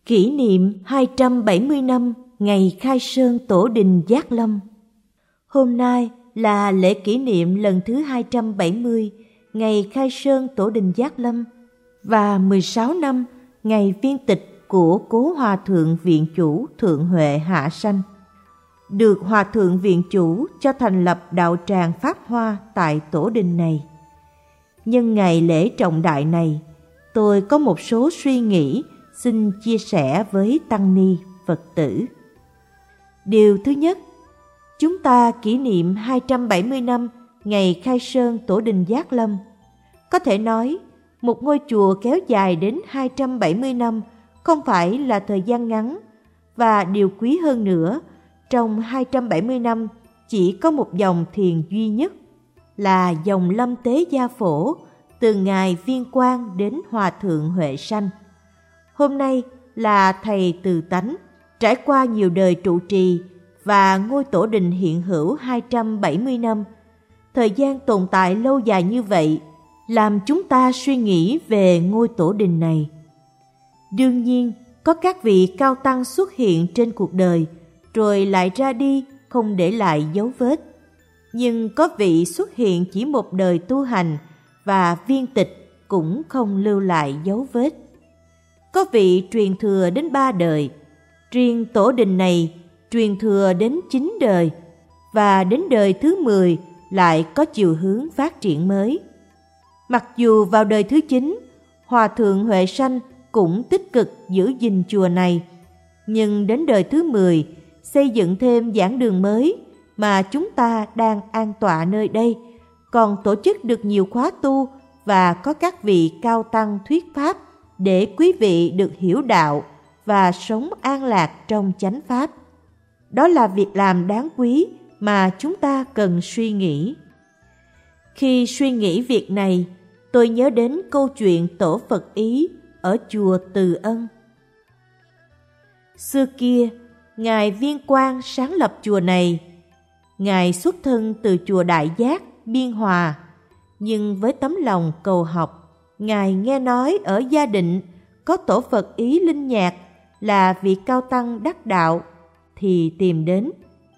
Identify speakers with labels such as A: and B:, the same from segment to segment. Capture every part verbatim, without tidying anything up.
A: Kỷ niệm hai trăm bảy mươi năm ngày khai sơn Tổ đình Giác Lâm. Hôm nay là lễ kỷ niệm lần thứ hai trăm bảy mươi ngày khai sơn Tổ đình Giác Lâm và mười sáu năm ngày viên tịch của Cố Hòa Thượng Viện Chủ Thượng Huệ hạ sanh. Được Hòa Thượng Viện Chủ cho thành lập đạo tràng Pháp Hoa tại Tổ đình này. Nhân ngày lễ trọng đại này, tôi có một số suy nghĩ xin chia sẻ với tăng ni Phật tử. Điều thứ nhất, chúng ta kỷ niệm hai trăm bảy mươi năm ngày khai sơn Tổ đình Giác Lâm. Có thể nói, một ngôi chùa kéo dài đến hai trăm bảy mươi năm không phải là thời gian ngắn, và điều quý hơn nữa, trong hai trăm bảy mươi năm chỉ có một dòng thiền duy nhất, là dòng Lâm Tế Gia Phổ, từ Ngài Viên Quang đến Hòa Thượng Huệ Sanh. Hôm nay là Thầy Từ Tánh, trải qua nhiều đời trụ trì và ngôi tổ đình hiện hữu hai trăm bảy mươi năm. Thời gian tồn tại lâu dài như vậy, làm chúng ta suy nghĩ về ngôi tổ đình này. Đương nhiên, có các vị cao tăng xuất hiện trên cuộc đời, rồi lại ra đi không để lại dấu vết. Nhưng có vị xuất hiện chỉ một đời tu hành và viên tịch cũng không lưu lại dấu vết. Có vị truyền thừa đến ba đời, riêng tổ đình này truyền thừa đến chín đời, và đến đời thứ mười lại có chiều hướng phát triển mới. Mặc dù vào đời thứ chín, Hòa Thượng Huệ Sanh cũng tích cực giữ gìn chùa này, nhưng đến đời thứ mười xây dựng thêm giảng đường mới mà chúng ta đang an tọa nơi đây, còn tổ chức được nhiều khóa tu và có các vị cao tăng thuyết pháp để quý vị được hiểu đạo và sống an lạc trong chánh pháp. Đó là việc làm đáng quý mà chúng ta cần suy nghĩ. Khi suy nghĩ việc này, tôi nhớ đến câu chuyện Tổ Phật Ý ở chùa Từ Ân. Xưa kia, Ngài Viên Quang sáng lập chùa này. Ngài xuất thân từ chùa Đại Giác, Biên Hòa, nhưng với tấm lòng cầu học, Ngài nghe nói ở Gia Định có Tổ Phật Ý Linh Nhạc là vị cao tăng đắc đạo, thì tìm đến.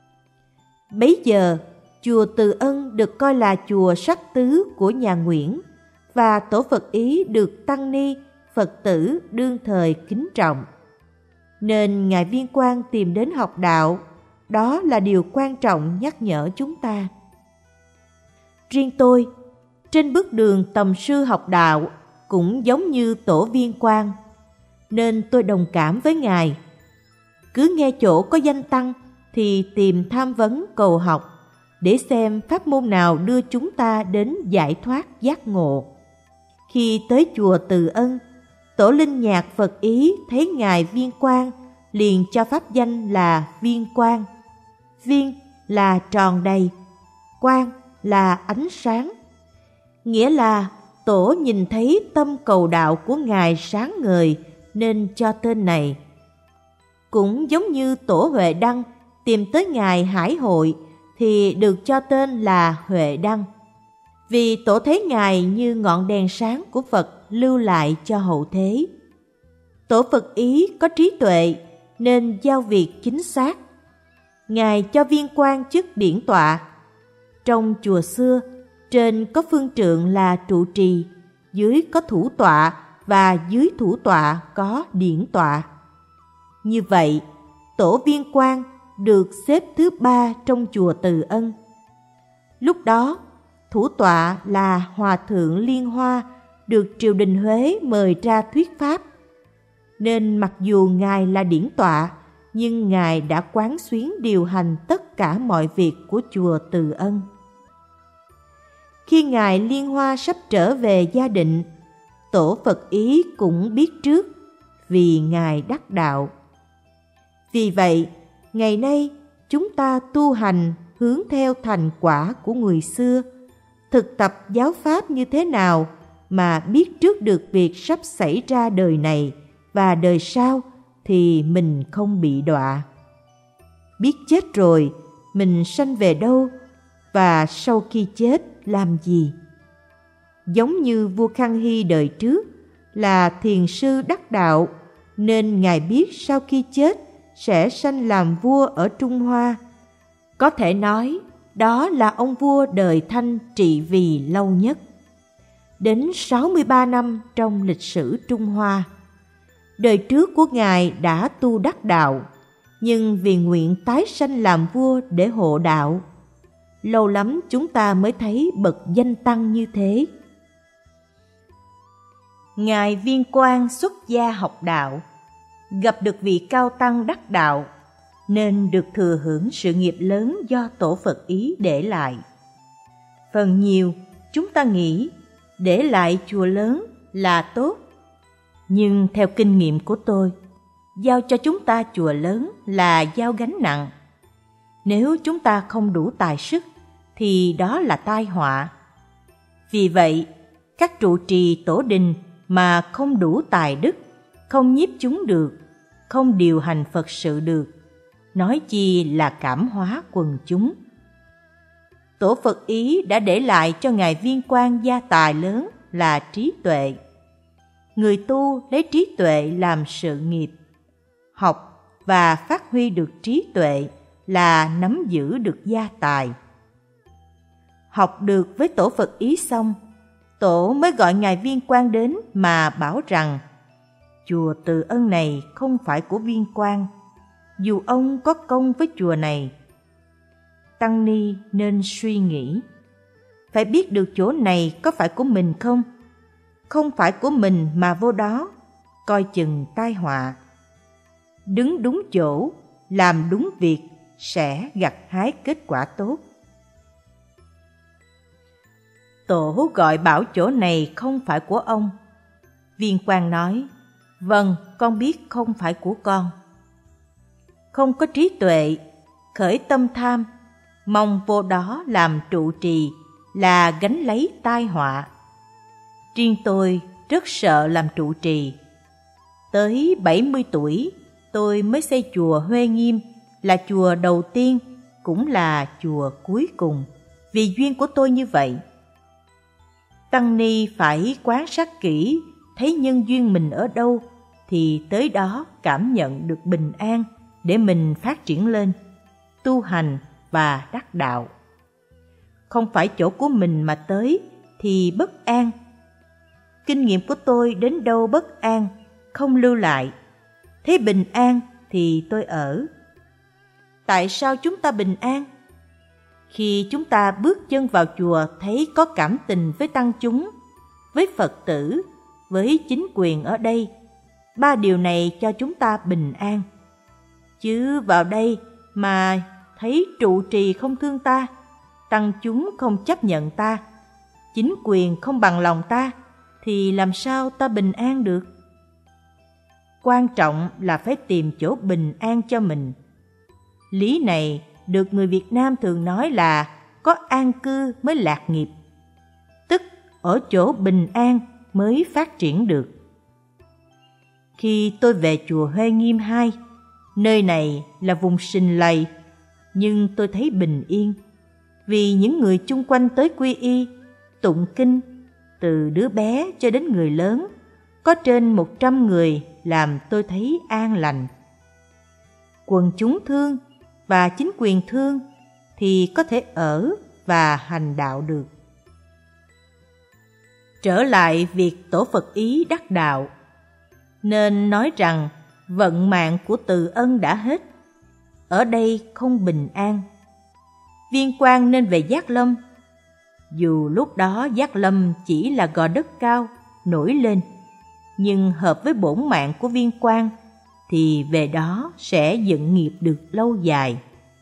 A: Bấy giờ, chùa Từ Ân được coi là chùa sắc tứ của nhà Nguyễn, và Tổ Phật Ý được tăng ni, Phật tử đương thời kính trọng. Nên Ngài Viên Quang tìm đến học đạo, đó là điều quan trọng nhắc nhở chúng ta. Riêng tôi, trên bước đường tầm sư học đạo cũng giống như Tổ Viên Quang, nên tôi đồng cảm với Ngài. Cứ nghe chỗ có danh tăng thì tìm tham vấn cầu học, để xem pháp môn nào đưa chúng ta đến giải thoát giác ngộ. Khi tới chùa Từ Ân, Tổ Linh Nhạc Phật Ý thấy Ngài Viên Quang liền cho pháp danh là Viên Quang. Viên là tròn đầy, quang là ánh sáng. Nghĩa là Tổ nhìn thấy tâm cầu đạo của Ngài sáng ngời nên cho tên này. Cũng giống như Tổ Huệ Đăng tìm tới Ngài Hải Hội thì được cho tên là Huệ Đăng, vì Tổ thấy Ngài như ngọn đèn sáng của Phật lưu lại cho hậu thế. Tổ Phật Ý có trí tuệ nên giao việc chính xác. Ngài cho Viên Quang chức điển tọa. Trong chùa xưa, trên có phương trượng là trụ trì, dưới có thủ tọa và dưới thủ tọa có điển tọa. Như vậy, Tổ Viên Quang được xếp thứ ba trong chùa Từ Ân. Lúc đó, thủ tọa là Hòa Thượng Liên Hoa được triều đình Huế mời ra thuyết pháp. Nên mặc dù Ngài là điển tọa, nhưng Ngài đã quán xuyến điều hành tất cả mọi việc của chùa Từ Ân. Khi Ngài Liên Hoa sắp trở về Gia Định, Tổ Phật Ý cũng biết trước, vì Ngài đắc đạo. Vì vậy, ngày nay chúng ta tu hành hướng theo thành quả của người xưa, thực tập giáo pháp như thế nào mà biết trước được việc sắp xảy ra đời này và đời sau thì mình không bị đọa. Biết chết rồi, mình sanh về đâu và sau khi chết làm gì? Giống như vua Khang Hy đời trước là thiền sư đắc đạo, nên Ngài biết sau khi chết sẽ sanh làm vua ở Trung Hoa. Có thể nói, đó là ông vua đời Thanh trị vì lâu nhất. Đến sáu mươi ba năm trong lịch sử Trung Hoa. Đời trước của Ngài đã tu đắc đạo, nhưng vì nguyện tái sanh làm vua để hộ đạo, lâu lắm chúng ta mới thấy bậc danh tăng như thế. Ngài Viên Quang xuất gia học đạo, gặp được vị cao tăng đắc đạo, nên được thừa hưởng sự nghiệp lớn do tổ Phật Ý để lại. Phần nhiều, chúng ta nghĩ để lại chùa lớn là tốt, nhưng theo kinh nghiệm của tôi, giao cho chúng ta chùa lớn là giao gánh nặng. Nếu chúng ta không đủ tài sức, thì đó là tai họa. Vì vậy, các trụ trì tổ đình mà không đủ tài đức, không nhiếp chúng được, không điều hành Phật sự được, nói chi là cảm hóa quần chúng. Tổ Phật Ý đã để lại cho Ngài Viên Quang gia tài lớn là trí tuệ. Người tu lấy trí tuệ làm sự nghiệp. Học và phát huy được trí tuệ là nắm giữ được gia tài. Học được với tổ Phật Ý xong, tổ mới gọi Ngài Viên Quang đến mà bảo rằng chùa Từ Ân này không phải của Viên Quang, dù ông có công với chùa này. Tăng ni nên suy nghĩ, phải biết được chỗ này có phải của mình không? Không phải của mình mà vô đó, coi chừng tai họa. Đứng đúng chỗ, làm đúng việc sẽ gặt hái kết quả tốt. Tổ gọi bảo chỗ này không phải của ông. Viên Quang nói, vâng, con biết không phải của con. Không có trí tuệ, khởi tâm tham, mong vô đó làm trụ trì là gánh lấy tai họa. Riêng tôi rất sợ làm trụ trì. Tới bảy mươi tuổi, tôi mới xây chùa Huê Nghiêm, là chùa đầu tiên, cũng là chùa cuối cùng, vì duyên của tôi như vậy. Tăng ni phải quan sát kỹ, thấy nhân duyên mình ở đâu, thì tới đó cảm nhận được bình an để mình phát triển lên, tu hành và đắc đạo. Không phải chỗ của mình mà tới thì bất an. Kinh nghiệm của tôi đến đâu bất an, không lưu lại. Thế bình an thì tôi ở. Tại sao chúng ta bình an? Khi chúng ta bước chân vào chùa thấy có cảm tình với tăng chúng, với Phật tử, với chính quyền ở đây, ba điều này cho chúng ta bình an. Chứ vào đây mà thấy trụ trì không thương ta, tăng chúng không chấp nhận ta, chính quyền không bằng lòng ta, thì làm sao ta bình an được? Quan trọng là phải tìm chỗ bình an cho mình. Lý này được người Việt Nam thường nói là có an cư mới lạc nghiệp, tức ở chỗ bình an mới phát triển được. Khi tôi về chùa Huê Nghiêm hai, nơi này là vùng sinh lầy, nhưng tôi thấy bình yên, vì những người chung quanh tới quy y, tụng kinh, từ đứa bé cho đến người lớn, có trên một trăm người làm tôi thấy an lành. Quần chúng thương và chính quyền thương thì có thể ở và hành đạo được. Trở lại việc tổ Phật Ý đắc đạo, nên nói rằng vận mạng của Từ Ân đã hết, ở đây không bình an. Viên Quang nên về Giác Lâm, dù lúc đó Giác Lâm chỉ là gò đất cao nổi lên, nhưng hợp với bổn mạng của Viên Quang thì về đó sẽ dựng nghiệp được lâu dài.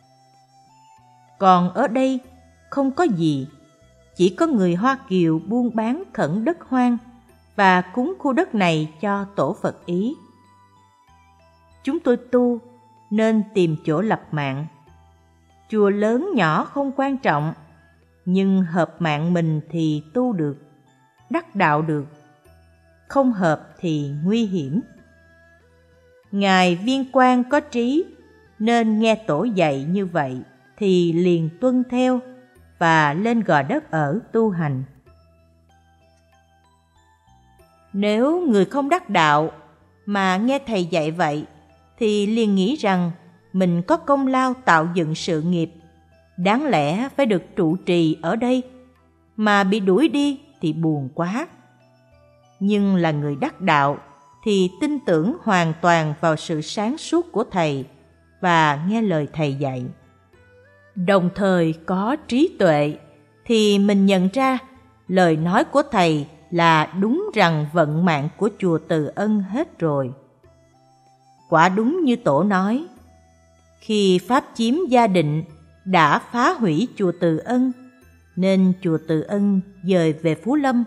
A: Còn ở đây không có gì, chỉ có người Hoa Kiều buôn bán khẩn đất hoang và cúng khu đất này cho tổ Phật Ý. Chúng tôi tu nên tìm chỗ lập mạng. Chùa lớn nhỏ không quan trọng, nhưng hợp mạng mình thì tu được, đắc đạo được, không hợp thì nguy hiểm. Ngài Viên Quang có trí nên nghe tổ dạy như vậy thì liền tuân theo và lên gò đất ở tu hành. Nếu người không đắc đạo mà nghe thầy dạy vậy thì liền nghĩ rằng mình có công lao tạo dựng sự nghiệp, đáng lẽ phải được trụ trì ở đây, mà bị đuổi đi thì buồn quá. Nhưng là người đắc đạo thì tin tưởng hoàn toàn vào sự sáng suốt của thầy và nghe lời thầy dạy. Đồng thời có trí tuệ thì mình nhận ra lời nói của thầy là đúng rằng vận mạng của chùa Từ Ân hết rồi. Quả đúng như Tổ nói, khi Pháp chiếm Gia Định đã phá hủy chùa Từ Ân, nên chùa Từ Ân dời về Phú Lâm.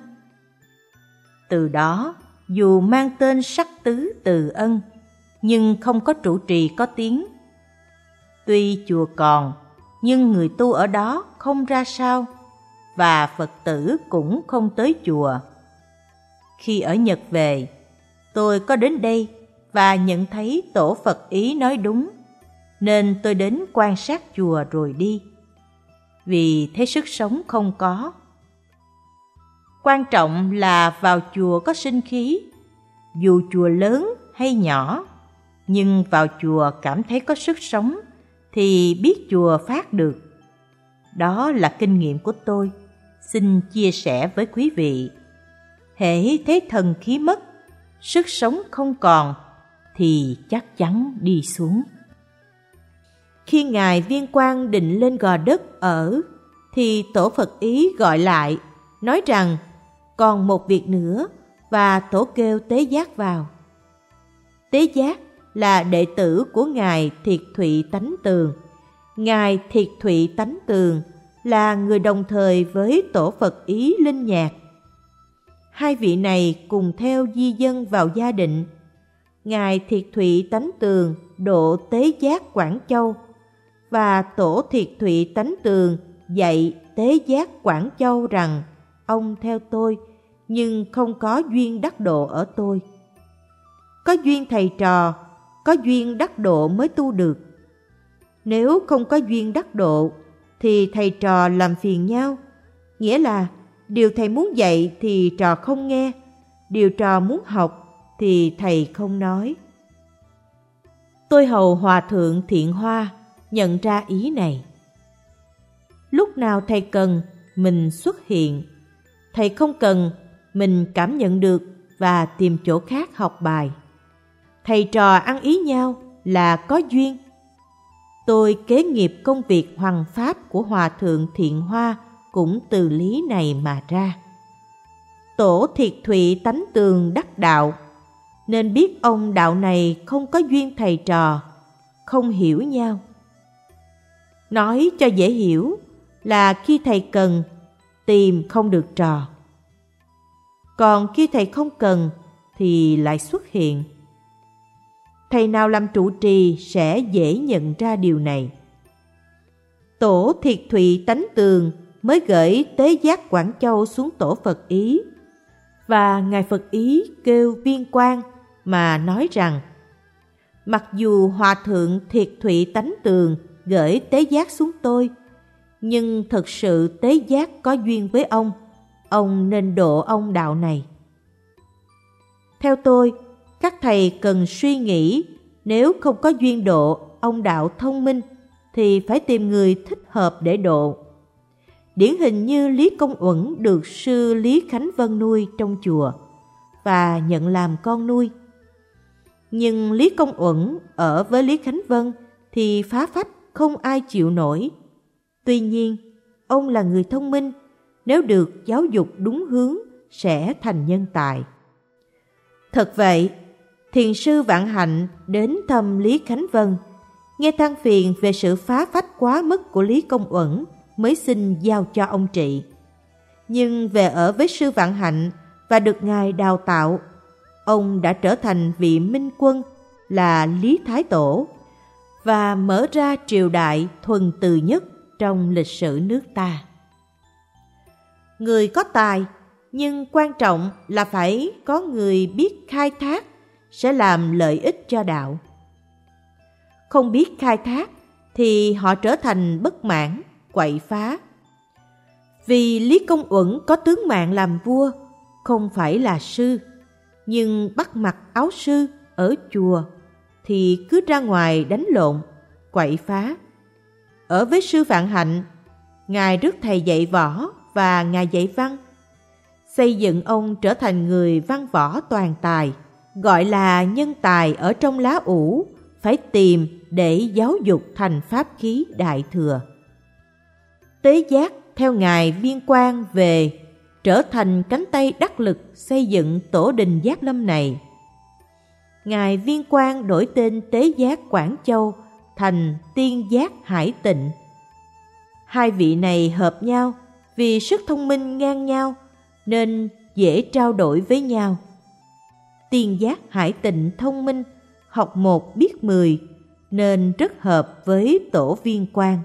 A: Từ đó, dù mang tên Sắc Tứ Từ Ân, nhưng không có trụ trì có tiếng. Tuy chùa còn, nhưng người tu ở đó không ra sao, và Phật tử cũng không tới chùa. Khi ở Nhật về, tôi có đến đây và nhận thấy Tổ Phật Ý nói đúng, nên tôi đến quan sát chùa rồi đi, vì thấy sức sống không có. Quan trọng là vào chùa có sinh khí, dù chùa lớn hay nhỏ, nhưng vào chùa cảm thấy có sức sống thì biết chùa phát được. Đó là kinh nghiệm của tôi, xin chia sẻ với quý vị. Hễ thấy thần khí mất, sức sống không còn, thì chắc chắn đi xuống. Khi Ngài Viên Quang định lên Gò Đất ở, thì Tổ Phật Ý gọi lại, nói rằng còn một việc nữa, và Tổ kêu Tế Giác vào. Tế Giác là đệ tử của Ngài Thiệt Thụy Tánh Tường. Ngài Thiệt Thụy Tánh Tường là người đồng thời với Tổ Phật Ý Linh Nhạc. Hai vị này cùng theo di dân vào Gia Định. Ngài Thiệt Thụy Tánh Tường độ Tế Giác Quảng Châu, và Tổ Thiệt Thụy Tánh Tường dạy Tế Giác Quảng Châu rằng ông theo tôi, nhưng không có duyên đắc độ ở tôi. Có duyên thầy trò, có duyên đắc độ mới tu được. Nếu không có duyên đắc độ, thì thầy trò làm phiền nhau. Nghĩa là điều thầy muốn dạy thì trò không nghe, điều trò muốn học thì thầy không nói. Tôi hầu Hòa Thượng Thiện Hoa nhận ra ý này. Lúc nào thầy cần, mình xuất hiện. Thầy không cần, mình cảm nhận được và tìm chỗ khác học bài. Thầy trò ăn ý nhau là có duyên. Tôi kế nghiệp công việc hoằng pháp của Hòa Thượng Thiện Hoa cũng từ lý này mà ra. Tổ Thiệt Thụy Tánh Tường đắc đạo, nên biết ông đạo này không có duyên thầy trò, không hiểu nhau. Nói cho dễ hiểu là khi thầy cần, tìm không được trò. Còn khi thầy không cần thì lại xuất hiện. Thầy nào làm trụ trì sẽ dễ nhận ra điều này. Tổ Thiệt Thụy Tánh Tường mới gửi Tế Giác Quảng Châu xuống Tổ Phật Ý, và Ngài Phật Ý kêu Viên Quang mà nói rằng mặc dù Hòa Thượng Thiệt Thụy Tánh Tường gửi Tế Giác xuống tôi, nhưng thực sự Tế Giác có duyên với ông, ông nên độ ông đạo này. Theo tôi, các thầy cần suy nghĩ, nếu không có duyên độ ông đạo thông minh thì phải tìm người thích hợp để độ. Điển hình như Lý Công Uẩn được sư Lý Khánh Vân nuôi trong chùa và nhận làm con nuôi. Nhưng Lý Công Uẩn ở với Lý Khánh Vân thì phá phách không ai chịu nổi. Tuy nhiên, ông là người thông minh, nếu được giáo dục đúng hướng sẽ thành nhân tài. Thật vậy, thiền sư Vạn Hạnh đến thăm Lý Khánh Vân, nghe than phiền về sự phá phách quá mức của Lý Công Uẩn, mới xin giao cho ông trị. Nhưng về ở với sư Vạn Hạnh và được Ngài đào tạo, ông đã trở thành vị minh quân là Lý Thái Tổ và mở ra triều đại thuần từ nhất trong lịch sử nước ta. Người có tài, nhưng quan trọng là phải có người biết khai thác, sẽ làm lợi ích cho đạo. Không biết khai thác thì họ trở thành bất mãn, quậy phá. Vì Lý Công Uẩn có tướng mạng làm vua, không phải là sư, nhưng bắt mặc áo sư ở chùa thì cứ ra ngoài đánh lộn, quậy phá. Ở với sư Vạn Hạnh, Ngài rước thầy dạy võ và Ngài dạy văn, xây dựng ông trở thành người văn võ toàn tài, gọi là nhân tài ở trong lá ủ, phải tìm để giáo dục thành pháp khí đại thừa. Tế Giác theo Ngài Viên Quang về, trở thành cánh tay đắc lực xây dựng tổ đình Giác Lâm này. Ngài Viên Quang đổi tên Tế Giác Quảng Châu thành Tiên Giác Hải Tịnh. Hai vị này hợp nhau vì sức thông minh ngang nhau nên dễ trao đổi với nhau. Tiên Giác Hải Tịnh thông minh, học một biết mười nên rất hợp với tổ Viên Quang.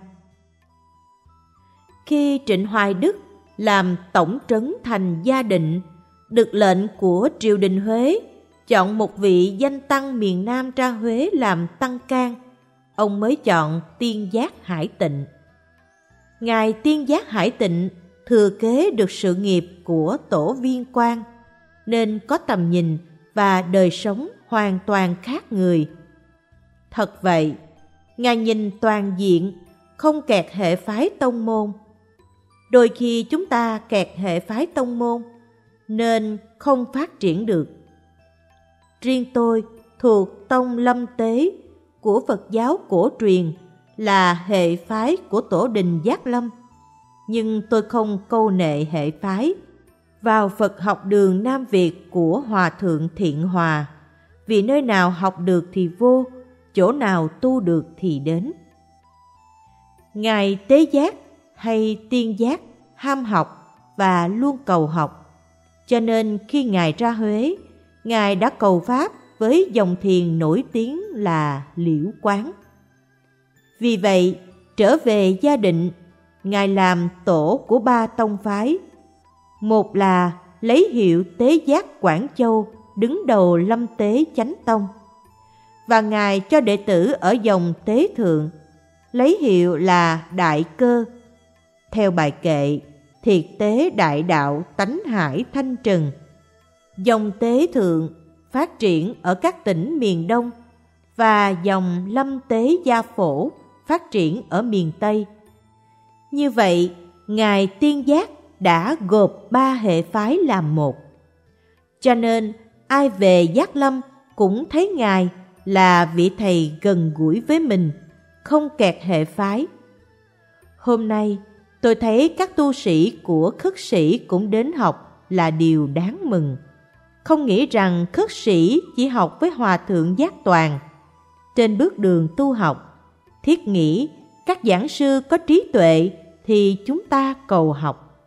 A: Khi Trịnh Hoài Đức làm tổng trấn thành Gia Định, được lệnh của triều đình Huế chọn một vị danh tăng miền Nam ra Huế làm tăng can, ông mới chọn Tiên Giác Hải Tịnh. Ngài Tiên Giác Hải Tịnh thừa kế được sự nghiệp của tổ Viên Quang nên có tầm nhìn và đời sống hoàn toàn khác người. Thật vậy, Ngài nhìn toàn diện, không kẹt hệ phái tông môn. Đôi khi chúng ta kẹt hệ phái tông môn nên không phát triển được. Riêng tôi thuộc tông Lâm Tế của Phật giáo cổ truyền, là hệ phái của tổ đình Giác Lâm, nhưng tôi không câu nệ hệ phái vào Phật học đường Nam Việt của Hòa Thượng Thiện Hòa, vì nơi nào học được thì vô, chỗ nào tu được thì đến. Ngài Tế Giác hay Tiên Giác ham học và luôn cầu học, cho nên khi Ngài ra Huế, Ngài đã cầu Pháp với dòng thiền nổi tiếng là Liễu Quán. Vì vậy, trở về Gia Định, Ngài làm tổ của ba tông phái. Một là lấy hiệu Tế Giác Quảng Châu đứng đầu Lâm Tế Chánh Tông, và Ngài cho đệ tử ở dòng Tế Thượng lấy hiệu là Đại Cơ, theo bài kệ Thiệt Tế Đại Đạo Tánh Hải Thanh Trần. Dòng Tế Thượng phát triển ở các tỉnh miền Đông và dòng Lâm Tế Gia Phổ phát triển ở miền Tây. Như vậy, Ngài Tiên Giác đã gộp ba hệ phái làm một. Cho nên, ai về Giác Lâm cũng thấy Ngài là vị thầy gần gũi với mình, không kẹt hệ phái. Hôm nay, tôi thấy các tu sĩ của khất sĩ cũng đến học là điều đáng mừng. Không nghĩ rằng khất sĩ chỉ học với Hòa Thượng Giác Toàn. Trên bước đường tu học, thiết nghĩ các giảng sư có trí tuệ thì chúng ta cầu học.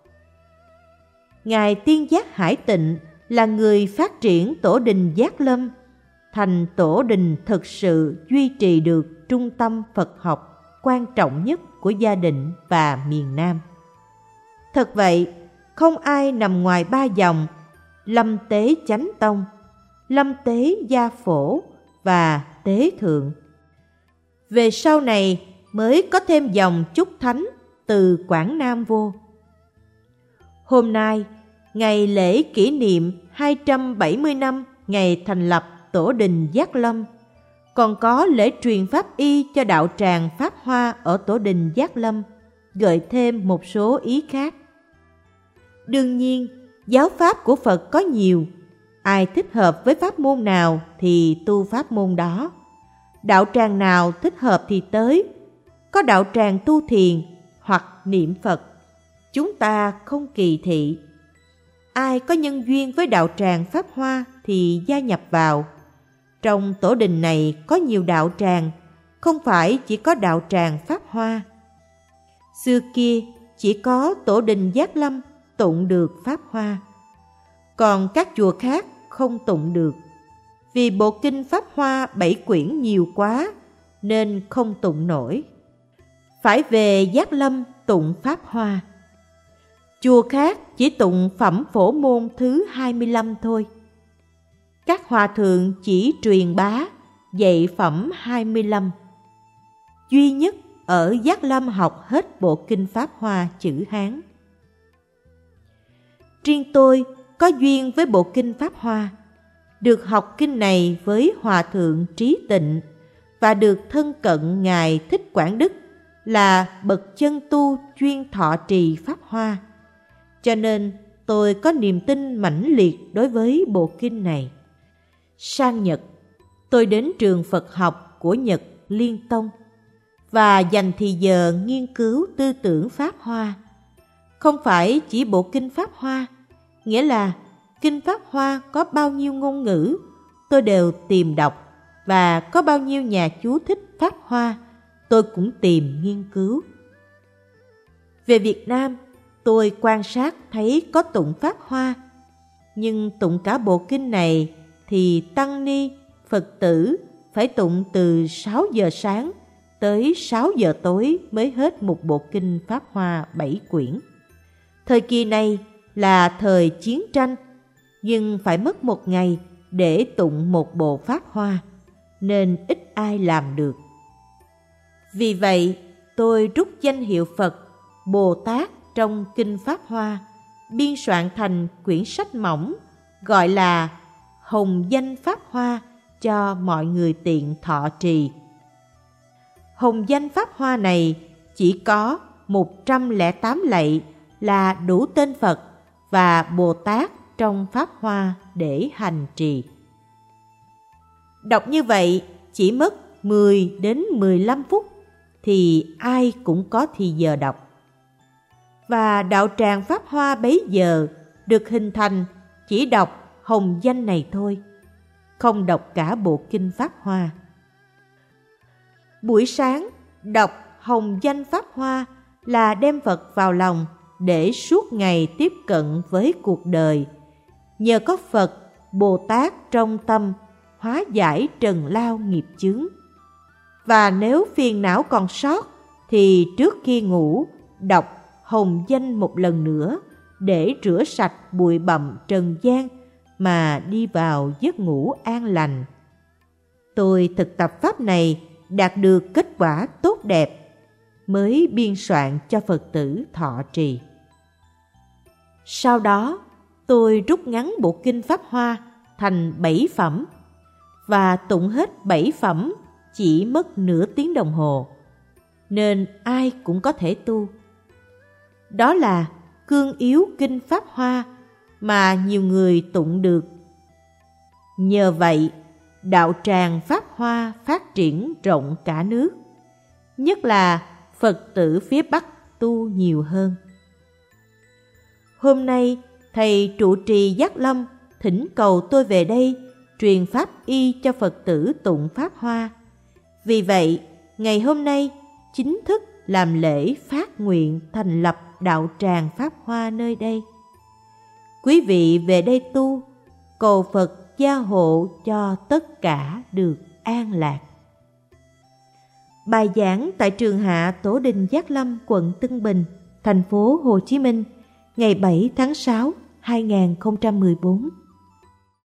A: Ngài Tiên Giác Hải Tịnh là người phát triển tổ đình Giác Lâm thành tổ đình thực sự duy trì được trung tâm Phật học quan trọng nhất của Gia Định và miền Nam. Thật vậy, không ai nằm ngoài ba dòng Lâm Tế Chánh Tông, Lâm Tế Gia Phổ và Tế Thượng. Về sau này mới có thêm dòng Chúc Thánh từ Quảng Nam vô. Hôm nay, ngày lễ kỷ niệm hai trăm bảy mươi năm ngày thành lập tổ đình Giác Lâm, còn có lễ truyền pháp y cho đạo tràng Pháp Hoa ở tổ đình Giác Lâm, gợi thêm một số ý khác. Đương nhiên, giáo pháp của Phật có nhiều, ai thích hợp với pháp môn nào thì tu pháp môn đó. Đạo tràng nào thích hợp thì tới, có đạo tràng tu thiền hoặc niệm Phật, chúng ta không kỳ thị. Ai có nhân duyên với đạo tràng Pháp Hoa thì gia nhập vào. Trong tổ đình này có nhiều đạo tràng, không phải chỉ có đạo tràng Pháp Hoa. Xưa kia chỉ có tổ đình Giác Lâm tụng được Pháp Hoa, còn các chùa khác không tụng được. Vì bộ kinh Pháp Hoa bảy quyển nhiều quá nên không tụng nổi, phải về Giác Lâm tụng Pháp Hoa. Chùa khác chỉ tụng phẩm Phổ Môn thứ hai mươi lăm thôi. Các hòa thượng chỉ truyền bá dạy phẩm hai mươi lăm. Duy nhất ở Giác Lâm học hết bộ kinh Pháp Hoa chữ Hán. Riêng tôi có duyên với bộ kinh Pháp Hoa, được học kinh này với Hòa Thượng Trí Tịnh và được thân cận Ngài Thích Quảng Đức là bậc chân tu chuyên thọ trì Pháp Hoa. Cho nên tôi có niềm tin mãnh liệt đối với bộ kinh này. Sang Nhật, tôi đến trường Phật học của Nhật Liên Tông và dành thì giờ nghiên cứu tư tưởng Pháp Hoa. Không phải chỉ bộ kinh Pháp Hoa, nghĩa là kinh Pháp Hoa có bao nhiêu ngôn ngữ, tôi đều tìm đọc, và có bao nhiêu nhà chú thích Pháp Hoa, tôi cũng tìm nghiên cứu. Về Việt Nam, tôi quan sát thấy có tụng Pháp Hoa, nhưng tụng cả bộ kinh này thì tăng ni, Phật tử phải tụng từ sáu giờ sáng tới sáu giờ tối mới hết một bộ kinh Pháp Hoa bảy quyển. Thời kỳ này là thời chiến tranh, nhưng phải mất một ngày để tụng một bộ Pháp Hoa, nên ít ai làm được. Vì vậy, tôi rút danh hiệu Phật, Bồ Tát trong kinh Pháp Hoa, biên soạn thành quyển sách mỏng gọi là Hồng Danh Pháp Hoa cho mọi người tiện thọ trì. Hồng Danh Pháp Hoa này chỉ có một trăm lẻ tám lạy là đủ tên Phật và Bồ Tát trong Pháp Hoa để hành trì. Đọc như vậy chỉ mất mười đến mười lăm phút thì ai cũng có thì giờ đọc. Và đạo tràng Pháp Hoa bấy giờ được hình thành chỉ đọc Hồng Danh này thôi, không đọc cả bộ kinh Pháp Hoa. Buổi sáng đọc Hồng Danh Pháp Hoa là đem Phật vào lòng để suốt ngày tiếp cận với cuộc đời. Nhờ có Phật, Bồ Tát trong tâm hóa giải trần lao nghiệp chướng. Và nếu phiền não còn sót thì trước khi ngủ đọc Hồng Danh một lần nữa để rửa sạch bụi bặm trần gian mà đi vào giấc ngủ an lành. Tôi thực tập pháp này đạt được kết quả tốt đẹp, mới biên soạn cho Phật tử thọ trì. Sau đó, tôi rút ngắn bộ kinh Pháp Hoa thành bảy phẩm, và tụng hết bảy phẩm chỉ mất nửa tiếng đồng hồ, nên ai cũng có thể tu. Đó là cương yếu kinh Pháp Hoa mà nhiều người tụng được. Nhờ vậy, đạo tràng Pháp Hoa phát triển rộng cả nước, nhất là Phật tử phía Bắc tu nhiều hơn. Hôm nay, thầy trụ trì Giác Lâm thỉnh cầu tôi về đây truyền pháp y cho Phật tử tụng Pháp Hoa. Vì vậy, ngày hôm nay chính thức làm lễ phát nguyện thành lập đạo tràng Pháp Hoa nơi đây. Quý vị về đây tu, cầu Phật gia hộ cho tất cả được an lạc. Bài giảng tại trường Hạ Tổ Đình Giác Lâm, quận Tân Bình, thành phố Hồ Chí Minh, ngày bảy tháng sáu năm hai nghìn không trăm mười bốn.